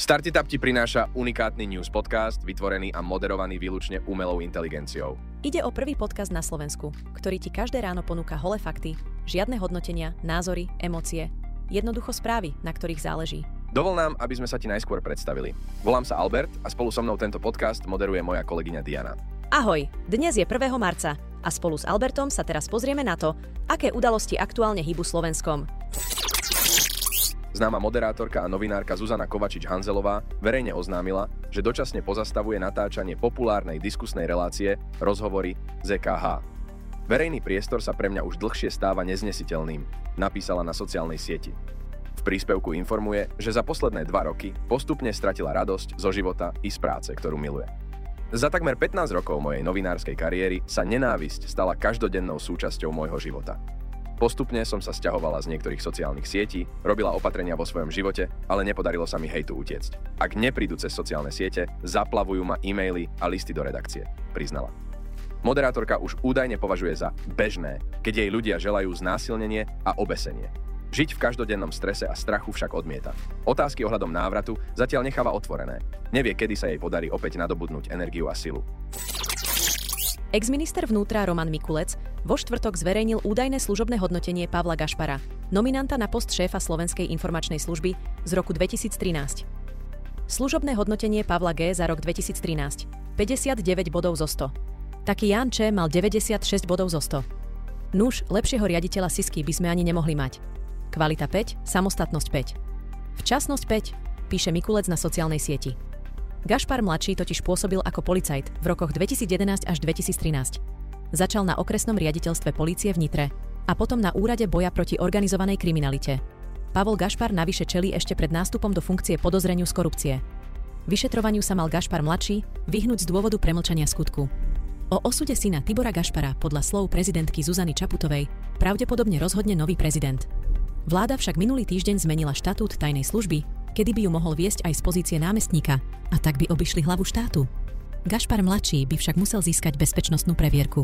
Startup ti prináša unikátny news podcast, vytvorený a moderovaný výlučne umelou inteligenciou. Ide o prvý podcast na Slovensku, ktorý ti každé ráno ponúka holé fakty, žiadne hodnotenia, názory, emócie, jednoducho správy, na ktorých záleží. Dovol nám, aby sme sa ti najskôr predstavili. Volám sa Albert a spolu so mnou tento podcast moderuje moja kolegyňa Diana. Ahoj, dnes je 1. marca a spolu s Albertom sa teraz pozrieme na to, aké udalosti aktuálne hýbu Slovenskom. Známa moderátorka a novinárka Zuzana Kovačič-Hanzelová verejne oznámila, že dočasne pozastavuje natáčanie populárnej diskusnej relácie Rozhovory z EKH. Verejný priestor sa pre mňa už dlhšie stáva neznesiteľným, napísala na sociálnej sieti. V príspevku informuje, že za posledné 2 roky postupne stratila radosť zo života i z práce, ktorú miluje. Za takmer 15 rokov mojej novinárskej kariéry sa nenávisť stala každodennou súčasťou môjho života. Postupne som sa sťahovala z niektorých sociálnych sietí, robila opatrenia vo svojom živote, ale nepodarilo sa mi hejtu utiecť. Ak neprídu cez sociálne siete, zaplavujú ma e-maily a listy do redakcie, priznala. Moderátorka už údajne považuje za bežné, keď jej ľudia želajú znásilnenie a obesenie. Žiť v každodennom strese a strachu však odmieta. Otázky ohľadom návratu zatiaľ necháva otvorené. Nevie, kedy sa jej podarí opäť nadobudnúť energiu a silu. Exminister vnútra Roman Mikulec vo štvrtok zverejnil údajné služobné hodnotenie Pavla Gašpara, nominanta na post šéfa Slovenskej informačnej služby z roku 2013. Služobné hodnotenie Pavla G. za rok 2013. 59 bodov zo 100. Taký Ján Č. mal 96 bodov zo 100. Nuž, lepšieho riaditeľa Sisky by sme ani nemohli mať. Kvalita 5, samostatnosť 5. Včasnosť 5, píše Mikulec na sociálnej sieti. Gašpar mladší totiž pôsobil ako policajt v rokoch 2011 až 2013. Začal na okresnom riaditeľstve polície v Nitre a potom na úrade boja proti organizovanej kriminalite. Pavol Gašpar navyše čelí ešte pred nástupom do funkcie podozreniu z korupcie. Vyšetrovaniu sa mal Gašpar mladší vyhnúť z dôvodu premlčania skutku. O osude syna Tibora Gašpara podľa slov prezidentky Zuzany Čaputovej pravdepodobne rozhodne nový prezident. Vláda však minulý týždeň zmenila štatút tajnej služby, kedy by ju mohol viesť aj z pozície námestníka, a tak by obišli hlavu štátu. Gašpar mladší by však musel získať bezpečnostnú previerku.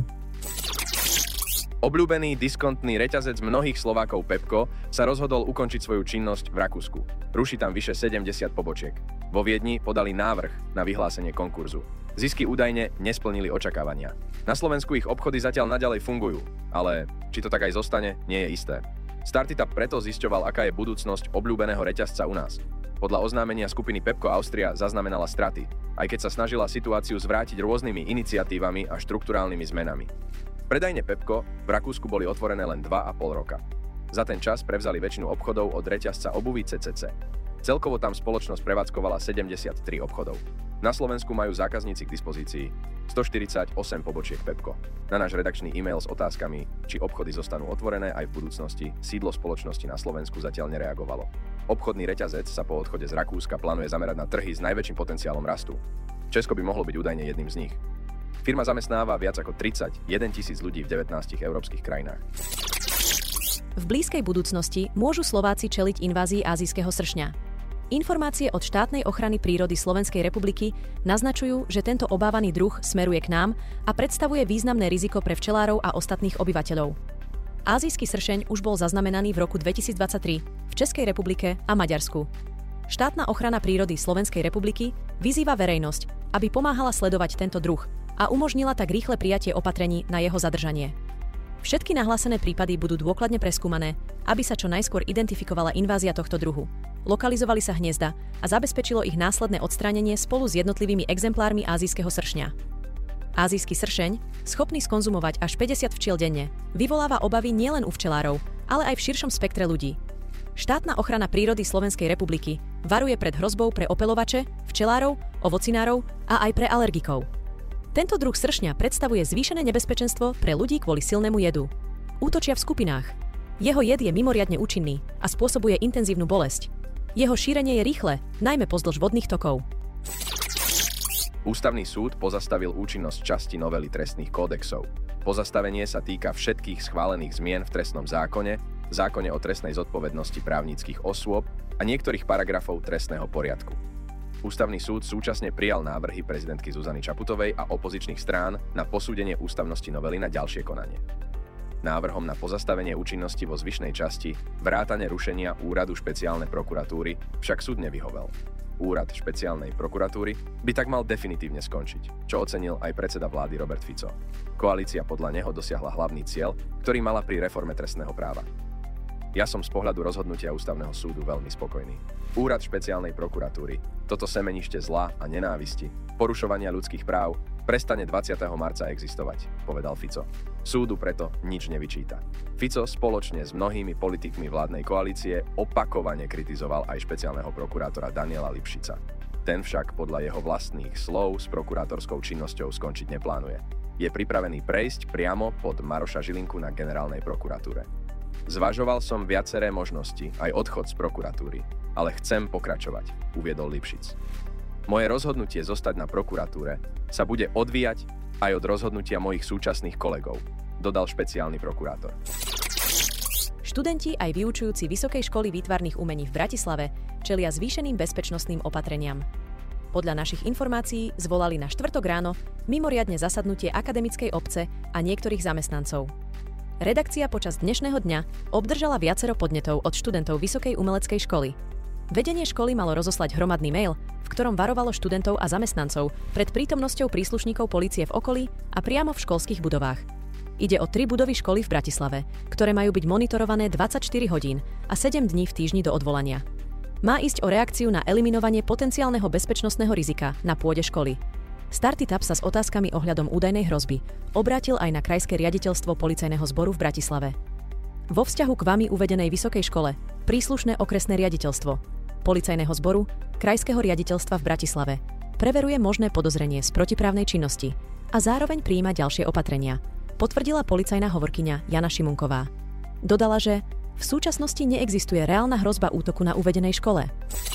Obľúbený diskontný reťazec mnohých Slovákov Pepko sa rozhodol ukončiť svoju činnosť v Rakúsku. Ruší tam vyše 70 pobočiek. Vo Viedni podali návrh na vyhlásenie konkurzu. Zisky údajne nesplnili očakávania. Na Slovensku ich obchody zatiaľ naďalej fungujú, ale či to tak aj zostane, nie je isté. Startup preto zisťoval, aká je budúcnosť obľúbeného reťazca u nás. Podľa oznámenia skupiny Pepko Austria zaznamenala straty, aj keď sa snažila situáciu zvrátiť rôznymi iniciatívami a štrukturálnymi zmenami. Predajne Pepko v Rakúsku boli otvorené len 2,5 roka. Za ten čas prevzali väčšinu obchodov od reťazca obuví CCC. Celkovo tam spoločnosť prevádzkovala 73 obchodov. Na Slovensku majú zákazníci k dispozícii 148 pobočiek Pepko. Na náš redakčný e-mail s otázkami, či obchody zostanú otvorené aj v budúcnosti, sídlo spoločnosti na Slovensku zatiaľ nereagovalo. Obchodný reťazec sa po odchode z Rakúska plánuje zamerať na trhy s najväčším potenciálom rastu. Česko by mohlo byť údajne jedným z nich. Firma zamestnáva viac ako 31 000 ľudí v 19 európskych krajinách. V blízkej budúcnosti môžu Slováci čeliť invázii ázijského sršňa. Informácie od štátnej ochrany prírody Slovenskej republiky naznačujú, že tento obávaný druh smeruje k nám a predstavuje významné riziko pre včelárov a ostatných obyvateľov. Ázijský sršeň už bol zaznamenaný v roku 2023 v Českej republike a Maďarsku. Štátna ochrana prírody Slovenskej republiky vyzýva verejnosť, aby pomáhala sledovať tento druh a umožnila tak rýchle prijatie opatrení na jeho zadržanie. Všetky nahlásené prípady budú dôkladne preskúmané, aby sa čo najskôr identifikovala invázia tohto druhu. Lokalizovali sa hniezda a zabezpečilo ich následné odstránenie spolu s jednotlivými exemplármi ázijského sršňa. Ázijský sršeň, schopný skonzumovať až 50 včiel denne, vyvoláva obavy nielen u včelárov, ale aj v širšom spektre ľudí. Štátna ochrana prírody Slovenskej republiky varuje pred hrozbou pre opeľovače, včelárov, ovocinárov a aj pre alergikov. Tento druh sršňa predstavuje zvýšené nebezpečenstvo pre ľudí kvôli silnému jedu. Útočia v skupinách. Jeho jed je mimoriadne účinný a spôsobuje intenzívnu bolesť. Jeho šírenie je rýchle, najmä pozdĺž vodných tokov. Ústavný súd pozastavil účinnosť časti novely trestných kódexov. Pozastavenie sa týka všetkých schválených zmien v trestnom zákone, zákone o trestnej zodpovednosti právnických osôb a niektorých paragrafov trestného poriadku. Ústavný súd súčasne prijal návrhy prezidentky Zuzany Čaputovej a opozičných strán na posúdenie ústavnosti novely na ďalšie konanie. Návrhom na pozastavenie účinnosti vo zvyšnej časti vrátane rušenia úradu špeciálnej prokuratúry však súd nevyhovel. Úrad špeciálnej prokuratúry, by tak mal definitívne skončiť, čo ocenil aj predseda vlády Robert Fico. Koalícia podľa neho dosiahla hlavný cieľ, ktorý mala pri reforme trestného práva. Ja som z pohľadu rozhodnutia Ústavného súdu veľmi spokojný. Úrad špeciálnej prokuratúry, toto semenište zla a nenávisti, porušovania ľudských práv, prestane 20. marca existovať, povedal Fico. Súdu preto nič nevyčíta. Fico spoločne s mnohými politikmi vládnej koalície opakovane kritizoval aj špeciálneho prokurátora Daniela Lipšica. Ten však podľa jeho vlastných slov s prokurátorskou činnosťou skončiť neplánuje. Je pripravený prejsť priamo pod Maroša Žilinku na generálnej prokuratúre. Zvažoval som viaceré možnosti, aj odchod z prokuratúry, ale chcem pokračovať, uviedol Lipšic. Moje rozhodnutie zostať na prokuratúre sa bude odvíjať aj od rozhodnutia mojich súčasných kolegov, dodal špeciálny prokurátor. Študenti aj vyučujúci Vysokej školy výtvarných umení v Bratislave čelia zvýšeným bezpečnostným opatreniam. Podľa našich informácií zvolali na štvrtok ráno mimoriadne zasadnutie akademickej obce a niektorých zamestnancov. Redakcia počas dnešného dňa obdržala viacero podnetov od študentov Vysokej umeleckej školy. Vedenie školy malo rozoslať hromadný mail, v ktorom varovalo študentov a zamestnancov pred prítomnosťou príslušníkov polície v okolí a priamo v školských budovách. Ide o 3 budovy školy v Bratislave, ktoré majú byť monitorované 24 hodín a 7 dní v týždni do odvolania. Má ísť o reakciu na eliminovanie potenciálneho bezpečnostného rizika na pôde školy. Startup sa s otázkami ohľadom údajnej hrozby obrátil aj na Krajské riaditeľstvo policajného zboru v Bratislave. Vo vzťahu k vami uvedenej vysokej škole príslušné okresné riaditeľstvo Policajného zboru Krajského riaditeľstva v Bratislave preveruje možné podozrenie z protiprávnej činnosti a zároveň prijíma ďalšie opatrenia, potvrdila policajná hovorkyňa Jana Šimunková. Dodala, že v súčasnosti neexistuje reálna hrozba útoku na uvedenej škole.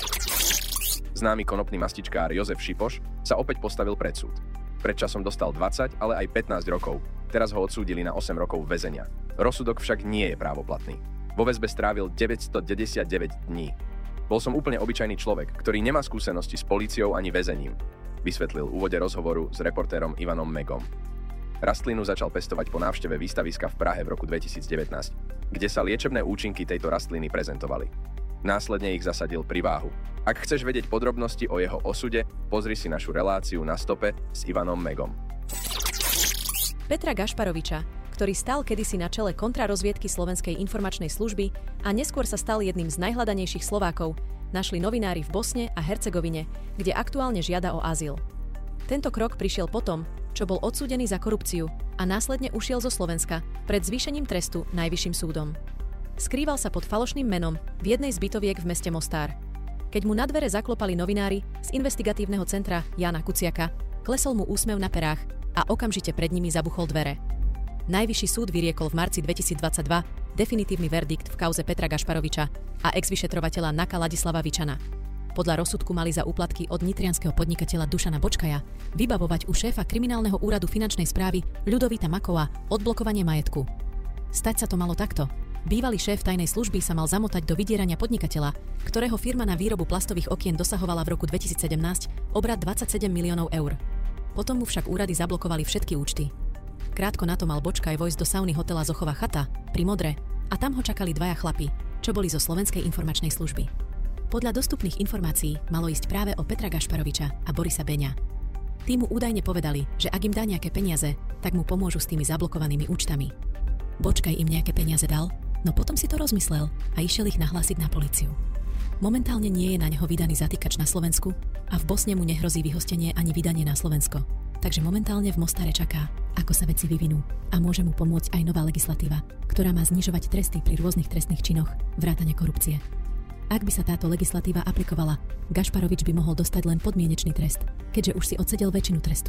Známy konopný mastičkár Jozef Šipoš sa opäť postavil pred súd. Pred časom dostal 20, ale aj 15 rokov. Teraz ho odsúdili na 8 rokov väzenia. Rozsudok však nie je právoplatný. Vo väzbe strávil 999 dní. Bol som úplne obyčajný človek, ktorý nemá skúsenosti s políciou ani väzením, vysvetlil v úvode rozhovoru s reportérom Ivanom Megom. Rastlinu začal pestovať po návšteve výstaviska v Prahe v roku 2019, kde sa liečebné účinky tejto rastliny prezentovali. Následne ich zasadil pri váhu. Ak chceš vedieť podrobnosti o jeho osude, pozri si našu reláciu Na stope s Ivanom Megom. Petra Gašparoviča, ktorý stal kedysi na čele kontrarozviedky Slovenskej informačnej služby a neskôr sa stal jedným z najhľadanejších Slovákov, našli novinári v Bosne a Hercegovine, kde aktuálne žiada o azyl. Tento krok prišiel potom, čo bol odsúdený za korupciu a následne ušiel zo Slovenska pred zvýšením trestu Najvyšším súdom. Skrýval sa pod falošným menom v jednej z bytoviek v meste Mostár. Keď mu na dvere zaklopali novinári z investigatívneho centra Jána Kuciaka, klesol mu úsmev na perách a okamžite pred nimi zabuchol dvere. Najvyšší súd vyriekol v marci 2022 definitívny verdikt v kauze Petra Gašparoviča a ex-vyšetrovateľa Naka Ladislava Vičana. Podľa rozsudku mali za úplatky od nitrianskeho podnikateľa Dušana Bočkaja vybavovať u šéfa kriminálneho úradu finančnej správy Ľudovíta Makova odblokovanie majetku. Stať sa to malo takto. Bývalý šéf tajnej služby sa mal zamotať do vydierania podnikateľa, ktorého firma na výrobu plastových okien dosahovala v roku 2017 obrat 27 miliónov eur. Potom mu však úrady zablokovali všetky účty. Krátko na to mal Bočkaj vojsť do sauny hotela Zochova chata pri Modre a tam ho čakali dvaja chlapi, čo boli zo Slovenskej informačnej služby. Podľa dostupných informácií malo ísť práve o Petra Gašparoviča a Borisa Beňa. Tí mu údajne povedali, že ak im dá nejaké peniaze, tak mu pomôžu s tými zablokovanými účtami. Bočkaj im nejaké peniaze dal, no potom si to rozmyslel a išiel ich nahlásiť na políciu. Momentálne nie je na neho vydaný zatýkač na Slovensku a v Bosne mu nehrozí vyhostenie ani vydanie na Slovensko. Takže momentálne v Mostare čaká, ako sa veci vyvinú a môže mu pomôcť aj nová legislatíva, ktorá má znižovať tresty pri rôznych trestných činoch, vrátane korupcie. Ak by sa táto legislatíva aplikovala, Gašparovič by mohol dostať len podmienečný trest, keďže už si odsedel väčšinu trestu.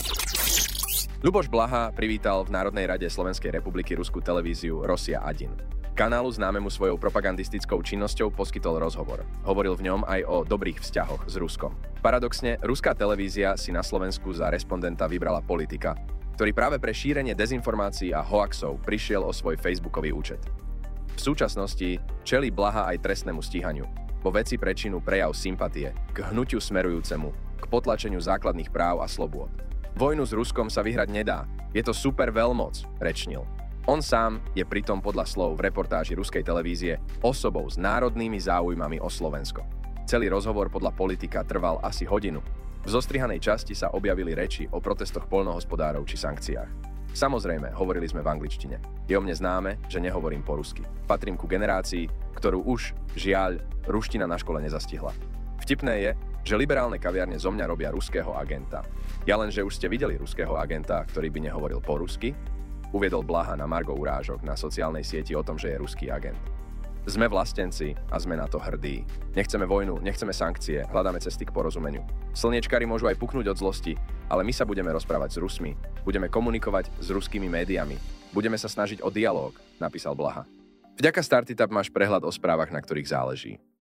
Ľuboš Blaha privítal v Národnej rade Slovenskej republiky ruskú televíziu Rosia 1. Kanálu známemu svojou propagandistickou činnosťou poskytol rozhovor. Hovoril v ňom aj o dobrých vzťahoch s Ruskom. Paradoxne, ruská televízia si na Slovensku za respondenta vybrala politika, ktorý práve pre šírenie dezinformácií a hoaxov prišiel o svoj facebookový účet. V súčasnosti čelí Blaha aj trestnému stíhaniu vo veci prečinu prejav sympatie k hnutiu smerujúcemu k potlačeniu základných práv a slobôd. Vojnu s Ruskom sa vyhrať nedá. Je to super veľmoc, rečnil. On sám je pritom podľa slov v reportáži ruskej televízie osobou s národnými záujmami o Slovensko. Celý rozhovor podľa politika trval asi hodinu. V zostrihanej časti sa objavili reči o protestoch poľnohospodárov či sankciách. Samozrejme, hovorili sme v angličtine. Je o mne známe, že nehovorím po rusky. Patrím ku generácii, ktorú už, žiaľ, ruština na škole nezastihla. Vtipné je, že liberálne kaviarne zo mňa robia ruského agenta. Ja len, že už ste videli ruského agenta, ktorý by nehovoril po rusky? Uviedol Blaha na margo urážok na sociálnej sieti o tom, že je ruský agent. Sme vlastenci a sme na to hrdí. Nechceme vojnu, nechceme sankcie, hľadáme cesty k porozumeniu. Slniečkari môžu aj puknúť od zlosti, ale my sa budeme rozprávať s Rusmi, budeme komunikovať s ruskými médiami, budeme sa snažiť o dialóg, napísal Blaha. Vďaka Startitap máš prehľad o správach, na ktorých záleží.